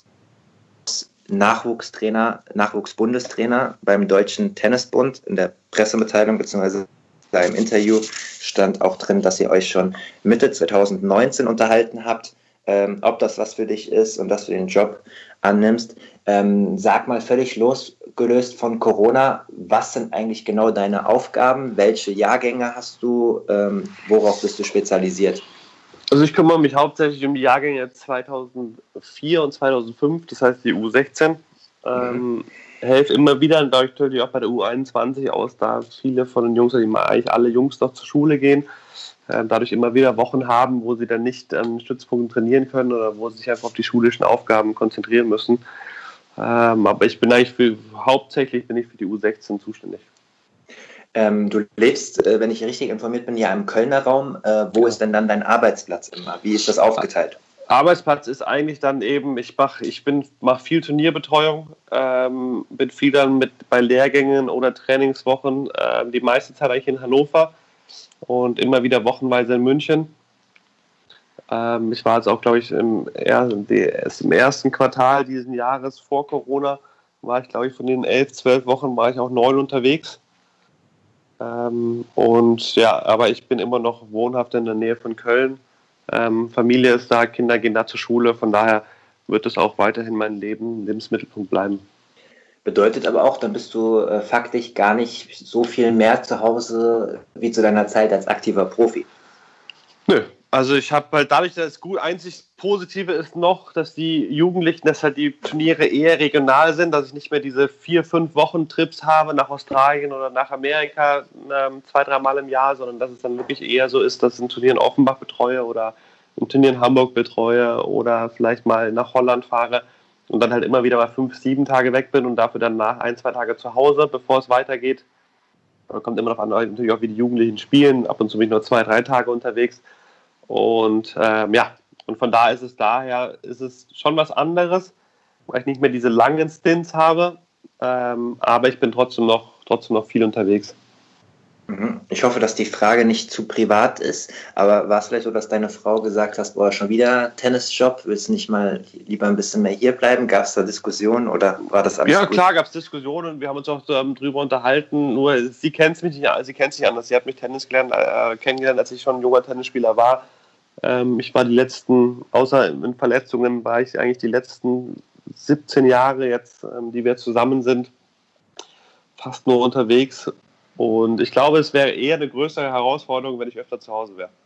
Nachwuchstrainer, Nachwuchsbundestrainer beim Deutschen Tennisbund. In der Pressemitteilung bzw. im Interview stand auch drin, dass ihr euch schon Mitte zwanzig neunzehn unterhalten habt, ähm, ob das was für dich ist und dass du den Job annimmst. Ähm, sag mal, völlig losgelöst von Corona, was sind eigentlich genau deine Aufgaben? Welche Jahrgänge hast du? Ähm, worauf bist du spezialisiert? Also ich kümmere mich hauptsächlich um die Jahrgänge zweitausendvier und zweitausendfünf, das heißt die U sechzehn. Ähm, mhm. Helfe immer wieder, natürlich auch bei der U einundzwanzig aus, da viele von den Jungs, die eigentlich alle Jungs noch zur Schule gehen, äh, dadurch immer wieder Wochen haben, wo sie dann nicht an Stützpunkten trainieren können oder wo sie sich einfach auf die schulischen Aufgaben konzentrieren müssen. Ähm, aber ich bin eigentlich für, hauptsächlich bin ich für die U sechzehn zuständig. Ähm, du lebst, äh, wenn ich richtig informiert bin, ja im Kölner Raum. Äh, wo ja. ist denn dann dein Arbeitsplatz immer? Wie ist das aufgeteilt? Arbeitsplatz ist eigentlich dann eben, ich mache ich bin mache viel Turnierbetreuung, ähm, bin viel dann mit bei Lehrgängen oder Trainingswochen, äh, die meiste Zeit eigentlich in Hannover und immer wieder wochenweise in München. Ähm, ich war jetzt auch, glaube ich, im, im ersten Quartal dieses Jahres vor Corona, war ich, glaube ich, von den elf, zwölf Wochen war ich auch neun unterwegs. Ähm, und ja, aber ich bin immer noch wohnhaft in der Nähe von Köln. Ähm, Familie ist da, Kinder gehen da zur Schule, von daher wird es auch weiterhin mein Leben, Lebensmittelpunkt bleiben. Bedeutet aber auch, dann bist du äh, faktisch gar nicht so viel mehr zu Hause wie zu deiner Zeit als aktiver Profi. Nö, also ich habe halt dadurch, dass es gut, einzig Positive ist noch, dass die Jugendlichen, dass halt die Turniere eher regional sind, dass ich nicht mehr diese vier, fünf Wochen Trips habe nach Australien oder nach Amerika ähm, zwei, drei Mal im Jahr, sondern dass es dann wirklich eher so ist, dass ich ein Turnier in Offenbach betreue oder ein Turnier in Hamburg betreue oder vielleicht mal nach Holland fahre und dann halt immer wieder mal fünf, sieben Tage weg bin und dafür dann nach ein, zwei Tage zu Hause, bevor es weitergeht. Da kommt immer noch an, natürlich auch, wie die Jugendlichen spielen. Ab und zu bin ich nur zwei, drei Tage unterwegs. Und ähm, ja, und von da ist es daher, ist es schon was anderes, weil ich nicht mehr diese langen Stints habe. Ähm, aber ich bin trotzdem noch, trotzdem noch viel unterwegs. Ich hoffe, dass die Frage nicht zu privat ist, aber war es vielleicht so, dass deine Frau gesagt hast, boah, schon wieder Tennisjob, willst du nicht mal lieber ein bisschen mehr hier bleiben? Gab es da Diskussionen oder war das alles Ja, gut? klar gab es Diskussionen, wir haben uns auch ähm, drüber unterhalten, nur sie kennt mich nicht, sie kennt sich anders, sie hat mich Tennis gelernt, äh, kennengelernt, als ich schon ein junger Tennisspieler war. Ähm, ich war die letzten, außer in Verletzungen, war ich eigentlich die letzten siebzehn Jahre jetzt, ähm, die wir zusammen sind, fast nur unterwegs. Und ich glaube, es wäre eher eine größere Herausforderung, wenn ich öfter zu Hause wäre.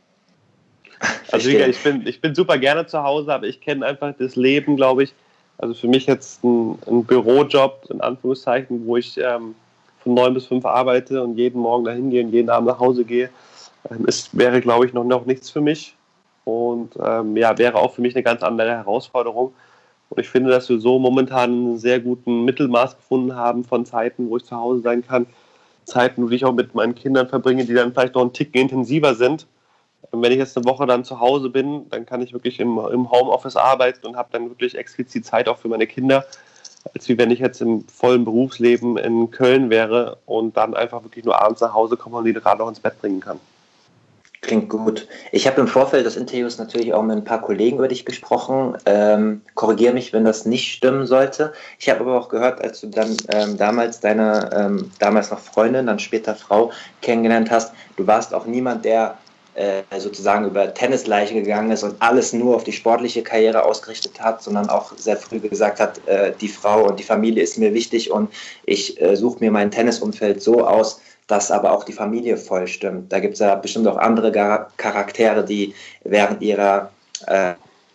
Also ich bin, ich bin super gerne zu Hause, aber ich kenne einfach das Leben, glaube ich. Also für mich jetzt ein, ein Bürojob, in Anführungszeichen, wo ich ähm, von neun bis fünf arbeite und jeden Morgen dahin gehe und jeden Abend nach Hause gehe, ähm, es wäre, glaube ich, noch, noch nichts für mich. Und ähm, ja, wäre auch für mich eine ganz andere Herausforderung. Und ich finde, dass wir so momentan einen sehr guten Mittelmaß gefunden haben von Zeiten, wo ich zu Hause sein kann, Zeiten, wo ich auch mit meinen Kindern verbringe, die dann vielleicht noch einen Ticken intensiver sind. Und wenn ich jetzt eine Woche dann zu Hause bin, dann kann ich wirklich im, im Homeoffice arbeiten und habe dann wirklich explizit Zeit auch für meine Kinder, als wie wenn ich jetzt im vollen Berufsleben in Köln wäre und dann einfach wirklich nur abends nach Hause komme und die gerade noch ins Bett bringen kann. Klingt gut. Ich habe im Vorfeld des Interviews natürlich auch mit ein paar Kollegen über dich gesprochen. Ähm, korrigiere mich, wenn das nicht stimmen sollte. Ich habe aber auch gehört, als du dann ähm, damals deine, ähm, damals noch Freundin, dann später Frau kennengelernt hast, du warst auch niemand, der äh, sozusagen über Tennisleiche gegangen ist und alles nur auf die sportliche Karriere ausgerichtet hat, sondern auch sehr früh gesagt hat, äh, die Frau und die Familie ist mir wichtig und ich äh, suche mir mein Tennisumfeld so aus, dass aber auch die Familie voll stimmt. Da gibt es ja bestimmt auch andere Gar- Charaktere, die während ihrer äh,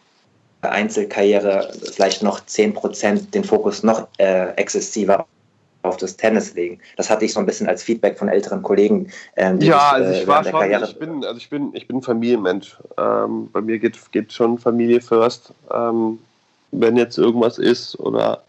Einzelkarriere vielleicht noch zehn Prozent den Fokus noch äh, exzessiver auf das Tennis legen. Das hatte ich so ein bisschen als Feedback von älteren Kollegen. Ähm, die Ja, sich, also äh, ich war während der schon, Karriere ich bin, also ich bin, ich bin ein Familienmensch. Ähm, bei mir geht, geht schon Familie first. Ähm, wenn jetzt irgendwas ist oder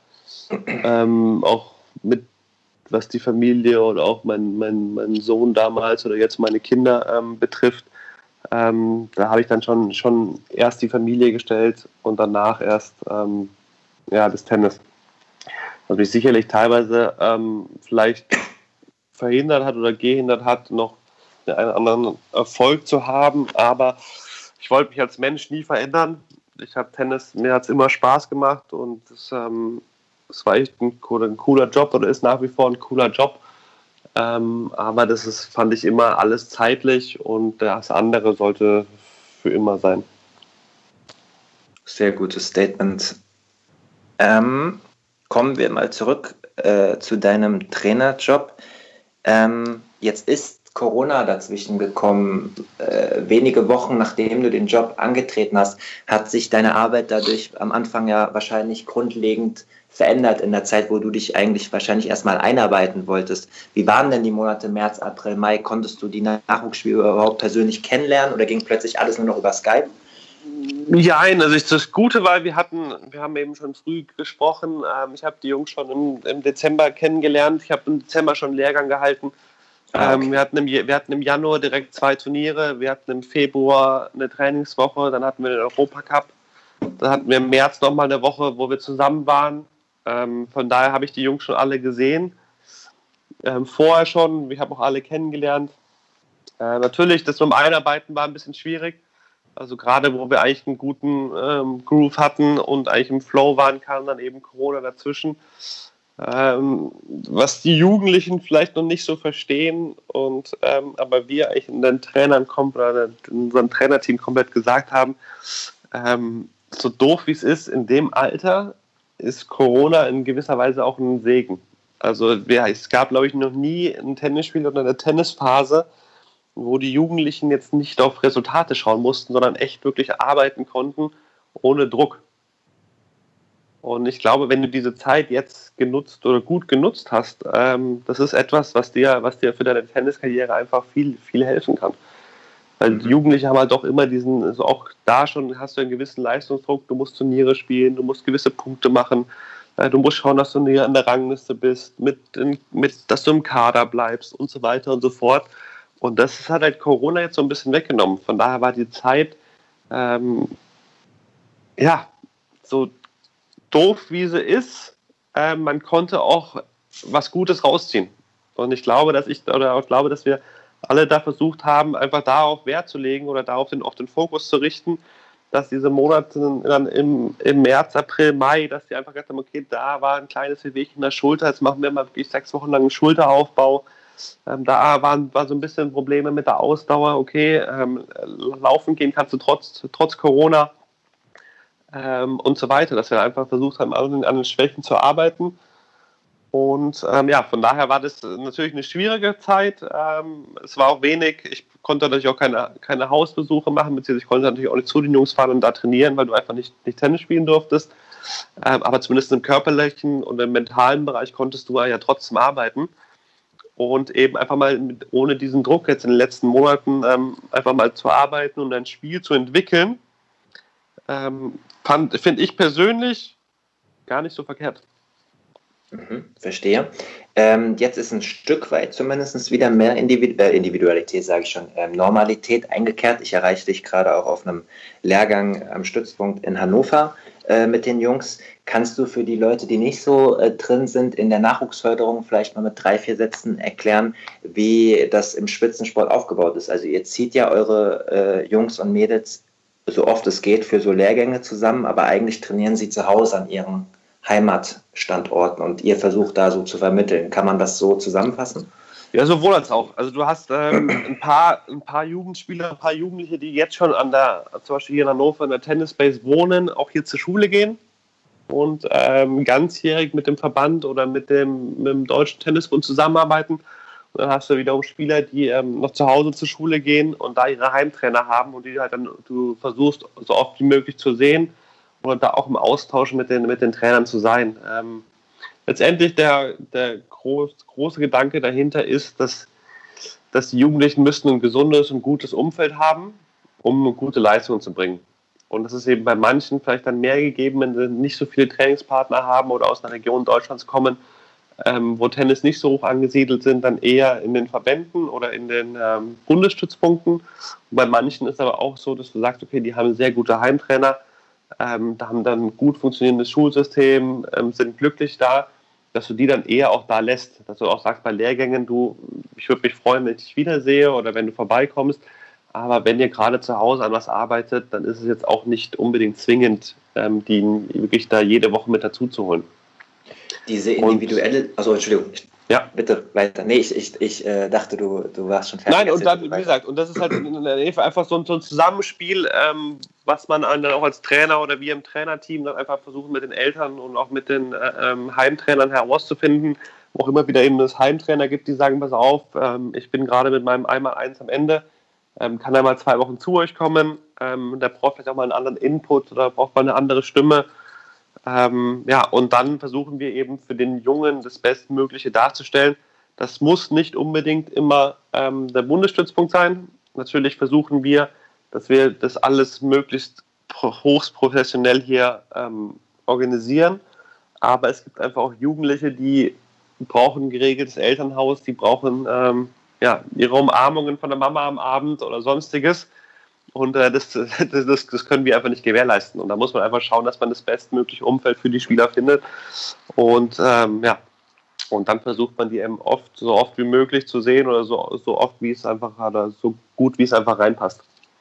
ähm, auch mit was die Familie oder auch mein, mein, mein Sohn damals oder jetzt meine Kinder ähm, betrifft, ähm, da habe ich dann schon, schon erst die Familie gestellt und danach erst ähm, ja, das Tennis. Was mich sicherlich teilweise ähm, vielleicht verhindert hat oder gehindert hat, noch einen anderen Erfolg zu haben, aber ich wollte mich als Mensch nie verändern. Ich habe Tennis, mir hat es immer Spaß gemacht und es ähm, es war echt ein cooler, ein cooler Job oder ist nach wie vor ein cooler Job. Ähm, aber das ist, fand ich immer alles zeitlich und das andere sollte für immer sein. Sehr gutes Statement. Ähm, kommen wir mal zurück äh, zu deinem Trainerjob. Ähm, jetzt ist Corona dazwischen gekommen. Äh, wenige Wochen nachdem du den Job angetreten hast, hat sich deine Arbeit dadurch am Anfang ja wahrscheinlich grundlegend verändert in der Zeit, wo du dich eigentlich wahrscheinlich erstmal einarbeiten wolltest. Wie waren denn die Monate März, April, Mai? Konntest du die Nachwuchsspieler überhaupt persönlich kennenlernen oder ging plötzlich alles nur noch über Skype? Ja, also ich, das Gute war, wir hatten, wir haben eben schon früh gesprochen. Ähm, ich habe die Jungs schon im, im Dezember kennengelernt. Ich habe im Dezember schon einen Lehrgang gehalten. Ah, okay. ähm, wir, hatten im, wir hatten im Januar direkt zwei Turniere. Wir hatten im Februar eine Trainingswoche. Dann hatten wir den Europacup. Dann hatten wir im März nochmal eine Woche, wo wir zusammen waren. Ähm, von daher habe ich die Jungs schon alle gesehen. Ähm, vorher schon. Ich habe auch alle kennengelernt. Äh, natürlich, das mit dem Einarbeiten war ein bisschen schwierig. Also gerade, wo wir eigentlich einen guten ähm, Groove hatten und eigentlich im Flow waren, kam dann eben Corona dazwischen. Ähm, was die Jugendlichen vielleicht noch nicht so verstehen und ähm, aber wir eigentlich in den Trainern oder in unserem Trainerteam komplett gesagt haben, ähm, so doof wie es ist, in dem Alter ist Corona in gewisser Weise auch ein Segen. Also wir, es gab, glaube ich, noch nie ein Tennisspiel oder eine Tennisphase, wo die Jugendlichen jetzt nicht auf Resultate schauen mussten, sondern echt wirklich arbeiten konnten, ohne Druck. Und ich glaube, wenn du diese Zeit jetzt genutzt oder gut genutzt hast, ähm, das ist etwas, was dir, was dir für deine Tenniskarriere einfach viel, viel helfen kann. Weil die Jugendliche haben halt doch immer diesen, also auch da schon hast du einen gewissen Leistungsdruck, du musst Turniere spielen, du musst gewisse Punkte machen, äh, du musst schauen, dass du näher an der Rangliste bist, mit, mit, dass du im Kader bleibst und so weiter und so fort. Und das hat halt Corona jetzt so ein bisschen weggenommen. Von daher war die Zeit, ähm, ja, so doof wie sie ist, äh, man konnte auch was Gutes rausziehen. Und ich glaube, dass ich oder auch glaube, dass wir alle da versucht haben, einfach darauf Wert zu legen oder darauf den, auf den Fokus zu richten, dass diese Monate dann im, im März, April, Mai, dass die einfach gesagt haben, okay, da war ein kleines Wehwehchen in der Schulter, jetzt machen wir mal wirklich sechs Wochen lang einen Schulteraufbau. Ähm, da waren, war so ein bisschen Probleme mit der Ausdauer, okay, ähm, laufen gehen kannst du trotz, trotz Corona ähm, und so weiter, dass wir einfach versucht haben, an, an den Schwächen zu arbeiten. Und ähm, ja, von daher war das natürlich eine schwierige Zeit. Ähm, es war auch wenig, ich konnte natürlich auch keine, keine Hausbesuche machen, beziehungsweise ich konnte natürlich auch nicht zu den Jungs fahren und da trainieren, weil du einfach nicht, nicht Tennis spielen durftest. Ähm, aber zumindest im körperlichen und im mentalen Bereich konntest du ja trotzdem arbeiten. Und eben einfach mal mit, ohne diesen Druck jetzt in den letzten Monaten ähm, einfach mal zu arbeiten und ein Spiel zu entwickeln, ähm, finde ich persönlich gar nicht so verkehrt. Mhm, verstehe. Ähm, jetzt ist ein Stück weit zumindest wieder mehr Individu- äh, Individualität, sage ich schon, ähm, Normalität eingekehrt. Ich erreiche dich gerade auch auf einem Lehrgang am Stützpunkt in Hannover äh, mit den Jungs. Kannst du für die Leute, die nicht so äh, drin sind in der Nachwuchsförderung, vielleicht mal mit drei, vier Sätzen erklären, wie das im Spitzensport aufgebaut ist? Also ihr zieht ja eure äh, Jungs und Mädels so oft es geht für so Lehrgänge zusammen, aber eigentlich trainieren sie zu Hause an ihren Heimatstandorten und ihr versucht da so zu vermitteln. Kann man das so zusammenfassen? Ja, sowohl als auch. Also du hast ähm, ein paar, ein paar Jugendspieler, ein paar Jugendliche, die jetzt schon an der, zum Beispiel hier in Hannover in der Tennisbase wohnen, auch hier zur Schule gehen und ähm, ganzjährig mit dem Verband oder mit dem, mit dem Deutschen Tennisbund zusammenarbeiten. Und dann hast du wiederum Spieler, die ähm, noch zu Hause zur Schule gehen und da ihre Heimtrainer haben und die halt dann du versuchst, so oft wie möglich zu sehen und da auch im Austausch mit den, mit den Trainern zu sein. Ähm, letztendlich der, der groß, große Gedanke dahinter ist, dass, dass die Jugendlichen müssen ein gesundes und gutes Umfeld haben, um gute Leistungen zu bringen. Und das ist eben bei manchen vielleicht dann mehr gegeben, wenn sie nicht so viele Trainingspartner haben oder aus einer Region Deutschlands kommen, ähm, wo Tennis nicht so hoch angesiedelt sind, dann eher in den Verbänden oder in den ähm, Bundesstützpunkten. Und bei manchen ist aber auch so, dass du sagst, okay, die haben sehr gute Heimtrainer, ähm, da haben dann ein gut funktionierendes Schulsystem, ähm, sind glücklich da, dass du die dann eher auch da lässt, dass du auch sagst bei Lehrgängen, du, ich würde mich freuen, wenn ich dich wiedersehe oder wenn du vorbeikommst, aber wenn ihr gerade zu Hause an was arbeitet, dann ist es jetzt auch nicht unbedingt zwingend, ähm, die wirklich da jede Woche mit dazu zu holen. Diese individuelle, also Entschuldigung, ja. Bitte weiter. Nee, ich, ich, ich äh, dachte, du, du warst schon fertig. Nein, und dann, wie gesagt, und das ist halt einfach so ein, so ein Zusammenspiel, ähm, was man dann auch als Trainer oder wir im Trainerteam dann einfach versuchen mit den Eltern und auch mit den äh, ähm, Heimtrainern herauszufinden, wo auch immer wieder eben es Heimtrainer gibt, die sagen, pass auf, ähm, ich bin gerade mit meinem einmal eins am Ende, ähm, kann er mal zwei Wochen zu euch kommen, ähm, der braucht vielleicht auch mal einen anderen Input oder braucht mal eine andere Stimme. Ähm, ja, und dann versuchen wir eben für den Jungen das Bestmögliche darzustellen. Das muss nicht unbedingt immer ähm, der Bundesstützpunkt sein. Natürlich versuchen wir, dass wir das alles möglichst hochprofessionell hier ähm, organisieren. Aber es gibt einfach auch Jugendliche, die brauchen ein geregeltes Elternhaus, die brauchen ähm, ja, ihre Umarmungen von der Mama am Abend oder sonstiges. Und äh, das, das, das können wir einfach nicht gewährleisten. Und da muss man einfach schauen, dass man das bestmögliche Umfeld für die Spieler findet. Und ähm, ja, und dann versucht man die eben oft, so oft wie möglich zu sehen oder so, so oft wie es einfach, oder so gut wie es einfach reinpasst.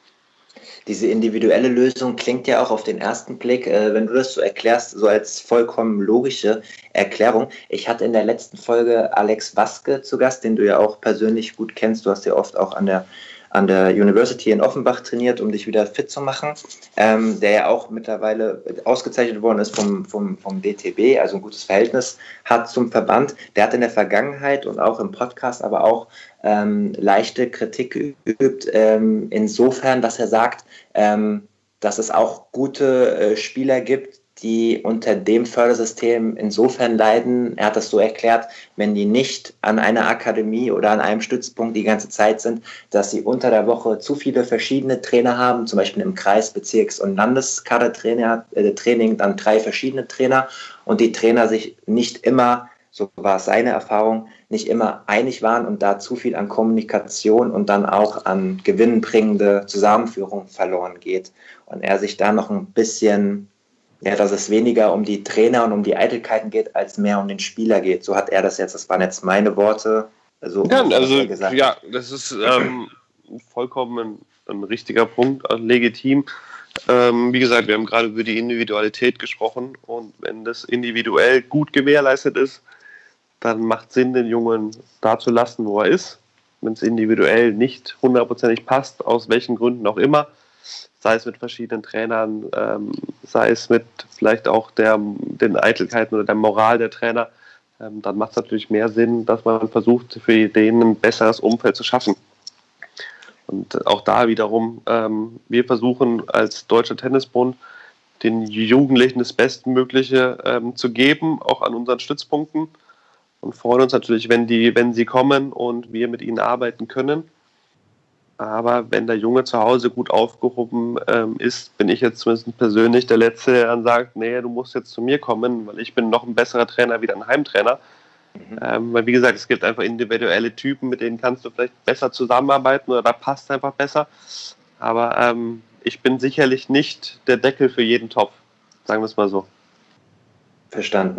Diese individuelle Lösung klingt ja auch auf den ersten Blick, äh, wenn du das so erklärst, so als vollkommen logische Erklärung. Ich hatte in der letzten Folge Alex Waske zu Gast, den du ja auch persönlich gut kennst. Du hast ja oft auch an der an der University in Offenbach trainiert, um dich wieder fit zu machen, ähm, der ja auch mittlerweile ausgezeichnet worden ist vom, vom, vom D T B, also ein gutes Verhältnis hat zum Verband. Der hat in der Vergangenheit und auch im Podcast aber auch ähm, leichte Kritik geübt, ähm, insofern, dass er sagt, ähm, dass es auch gute äh, Spieler gibt, die unter dem Fördersystem insofern leiden, er hat das so erklärt, wenn die nicht an einer Akademie oder an einem Stützpunkt die ganze Zeit sind, dass sie unter der Woche zu viele verschiedene Trainer haben, zum Beispiel im Kreis-, Bezirks- und Landeskadertraining, äh, Training, dann drei verschiedene Trainer und die Trainer sich nicht immer, so war es seine Erfahrung, nicht immer einig waren und da zu viel an Kommunikation und dann auch an gewinnbringende Zusammenführung verloren geht und er sich da noch ein bisschen... Ja, dass es weniger um die Trainer und um die Eitelkeiten geht, als mehr um den Spieler geht. So hat er das jetzt, das waren jetzt meine Worte, Also, ja, also gesagt ja, das ist ähm, vollkommen ein, ein richtiger Punkt, also legitim. Ähm, wie gesagt, wir haben gerade über die Individualität gesprochen und wenn das individuell gut gewährleistet ist, dann macht es Sinn, den Jungen da zu lassen, wo er ist. Wenn es individuell nicht hundertprozentig passt, aus welchen Gründen auch immer, sei es mit verschiedenen Trainern, ähm, sei es mit vielleicht auch der, den Eitelkeiten oder der Moral der Trainer, ähm, dann macht es natürlich mehr Sinn, dass man versucht, für den ein besseres Umfeld zu schaffen. Und auch da wiederum, ähm, wir versuchen als Deutscher Tennisbund den Jugendlichen das Bestmögliche ähm, zu geben, auch an unseren Stützpunkten. Und freuen uns natürlich, wenn, die, wenn sie kommen und wir mit ihnen arbeiten können. Aber wenn der Junge zu Hause gut aufgehoben ähm, ist, bin ich jetzt zumindest persönlich der Letzte, der dann sagt, nee, du musst jetzt zu mir kommen, weil ich bin noch ein besserer Trainer wie dein Heimtrainer. Mhm. Ähm, weil wie gesagt, es gibt einfach individuelle Typen, mit denen kannst du vielleicht besser zusammenarbeiten oder da passt einfach besser. Aber ähm, ich bin sicherlich nicht der Deckel für jeden Topf, sagen wir es mal so. Verstanden.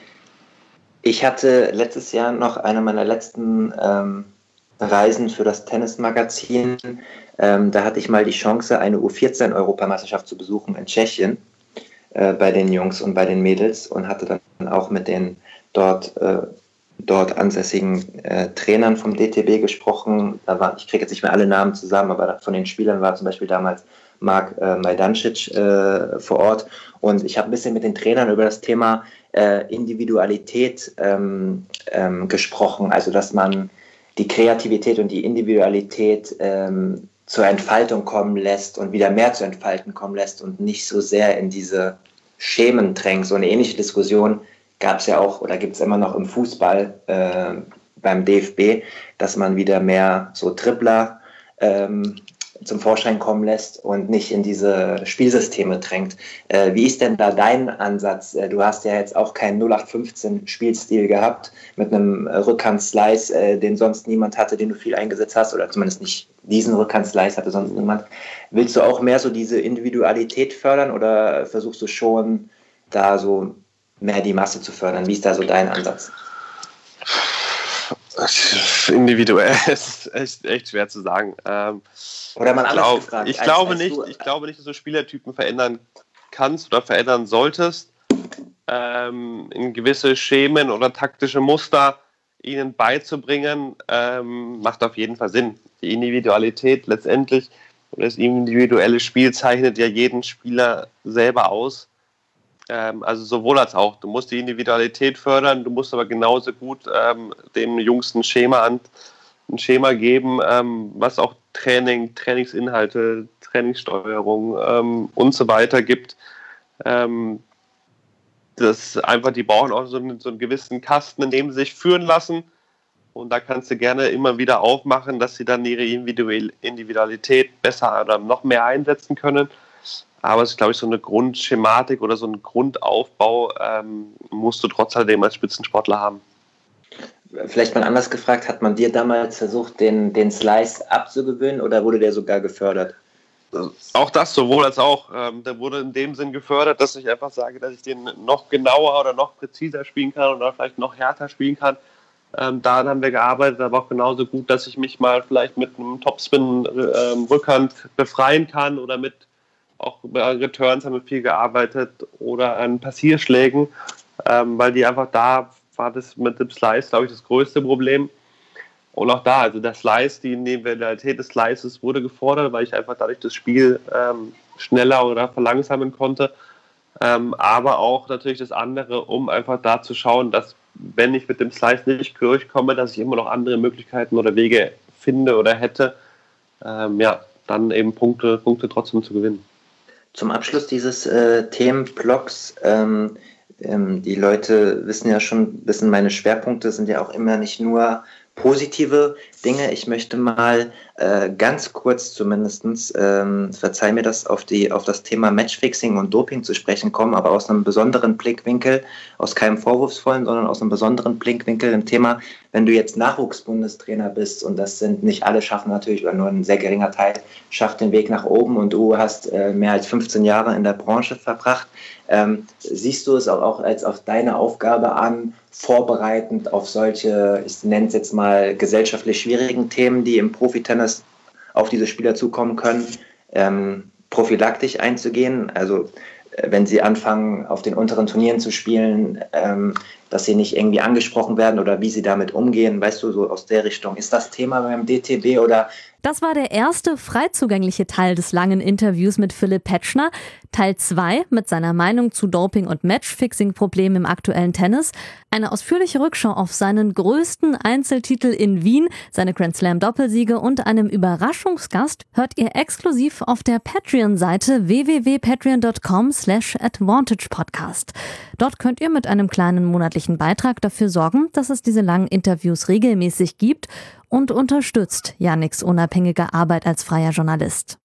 Ich hatte letztes Jahr noch eine meiner letzten ähm, Reisen für das Tennismagazin. Ähm, da hatte ich mal die Chance, eine U vierzehn Europameisterschaft zu besuchen in Tschechien äh, bei den Jungs und bei den Mädels und hatte dann auch mit den dort, äh, dort ansässigen äh, Trainern vom D T B gesprochen. Da war, ich kriege jetzt nicht mehr alle Namen zusammen, aber von den Spielern war zum Beispiel damals Mark äh, Majdancic äh, vor Ort. Und ich habe ein bisschen mit den Trainern über das Thema äh, Individualität ähm, ähm, gesprochen. Also, dass man die Kreativität und die Individualität ähm, zur Entfaltung kommen lässt und wieder mehr zur Entfalten kommen lässt und nicht so sehr in diese Schemen drängt. So eine ähnliche Diskussion gab es ja auch oder gibt es immer noch im Fußball äh, beim D F B, dass man wieder mehr so Dribbler ähm, zum Vorschein kommen lässt und nicht in diese Spielsysteme drängt. Äh, wie ist denn da dein Ansatz? Äh, du hast ja jetzt auch keinen null acht fünfzehn Spielstil gehabt mit einem Rückhand-Slice, äh, den sonst niemand hatte, den du viel eingesetzt hast, oder zumindest nicht diesen Rückhand-Slice hatte sonst niemand. Willst du auch mehr so diese Individualität fördern oder versuchst du schon da so mehr die Masse zu fördern? Wie ist da so dein Ansatz? Individuell ist echt, echt schwer zu sagen. Ähm, Oder mal anders glaub, gefragt. Ich, als, glaube als nicht, du, ich glaube nicht, dass du Spielertypen verändern kannst oder verändern solltest. Ähm, in gewisse Schemen oder taktische Muster ihnen beizubringen, ähm, macht auf jeden Fall Sinn. Die Individualität letztendlich oder das individuelle Spiel zeichnet ja jeden Spieler selber aus. Ähm, also sowohl als auch. Du musst die Individualität fördern, du musst aber genauso gut ähm, dem Jungs ein Schema, an, ein Schema geben, ähm, was auch Training, Trainingsinhalte, Trainingssteuerung ähm, und so weiter gibt. Ähm, das einfach, die brauchen auch so einen, so einen gewissen Kasten, in dem sie sich führen lassen. Und da kannst du gerne immer wieder aufmachen, dass sie dann ihre Individualität besser oder noch mehr einsetzen können. Aber es ist, glaube ich, so eine Grundschematik oder so ein Grundaufbau ähm, musst du trotz alledem als Spitzensportler haben. Vielleicht mal anders gefragt, hat man dir damals versucht, den, den Slice abzugewöhnen oder wurde der sogar gefördert? Auch das, sowohl als auch. Ähm, der wurde in dem Sinn gefördert, dass ich einfach sage, dass ich den noch genauer oder noch präziser spielen kann oder vielleicht noch härter spielen kann. Ähm, daran haben wir gearbeitet, aber auch genauso gut, dass ich mich mal vielleicht mit einem Topspin ähm, Rückhand befreien kann oder mit auch bei Returns haben wir viel gearbeitet oder an Passierschlägen, ähm, weil die einfach da war das mit dem Slice, glaube ich, das größte Problem. Und auch da, also der Slice, die Individualität des Slices wurde gefordert, weil ich einfach dadurch das Spiel ähm, schneller oder verlangsamen konnte. Ähm, aber auch natürlich das andere, um einfach da zu schauen, dass wenn ich mit dem Slice nicht durchkomme, dass ich immer noch andere Möglichkeiten oder Wege finde oder hätte, ähm, ja, dann eben Punkte, Punkte trotzdem zu gewinnen. Zum Abschluss dieses äh, Themenblocks, ähm, ähm, die Leute wissen ja schon, wissen, meine Schwerpunkte sind ja auch immer nicht nur positive Dinge. Ich möchte mal äh, ganz kurz zumindestens, ähm, verzeih mir das, auf, die, auf das Thema Matchfixing und Doping zu sprechen kommen, aber aus einem besonderen Blickwinkel, aus keinem vorwurfsvollen, sondern aus einem besonderen Blickwinkel im Thema, wenn du jetzt Nachwuchsbundestrainer bist, und das sind nicht alle, schaffen natürlich, oder nur ein sehr geringer Teil, schafft den Weg nach oben und du hast äh, mehr als fünfzehn Jahre in der Branche verbracht, ähm, siehst du es auch, auch als auf deine Aufgabe an, vorbereitend auf solche, ich nenne es jetzt mal gesellschaftlich schwierigen Themen, die im Profitennis auf diese Spieler zukommen können, ähm, prophylaktisch einzugehen. Also äh, wenn sie anfangen, auf den unteren Turnieren zu spielen, ähm, dass sie nicht irgendwie angesprochen werden oder wie sie damit umgehen, weißt du, so aus der Richtung. Ist das Thema beim D T B oder? Das war der erste frei zugängliche Teil des langen Interviews mit Philipp Petschner. Teil zwei mit seiner Meinung zu Doping- und Matchfixing-Problemen im aktuellen Tennis. Eine ausführliche Rückschau auf seinen größten Einzeltitel in Wien, seine Grand Slam-Doppelsiege und einem Überraschungsgast hört ihr exklusiv auf der Patreon-Seite w w w punkt patreon punkt com slash advantage podcast. Dort könnt ihr mit einem kleinen monatlichen Beitrag dafür sorgen, dass es diese langen Interviews regelmäßig gibt und unterstützt Yannicks unabhängige Arbeit als freier Journalist.